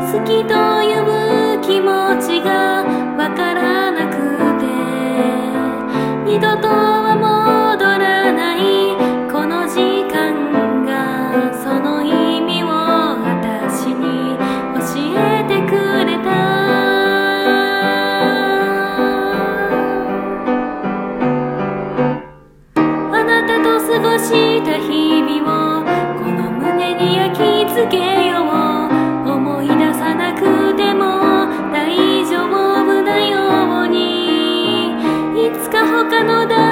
好きという気持ちがわからなくて、二度とは戻らないこの時間が、その意味を私に教えてくれた。あなたと過ごした日々をこの胸に焼き付けよう。思い出さなくても大丈夫なように、いつか他の誰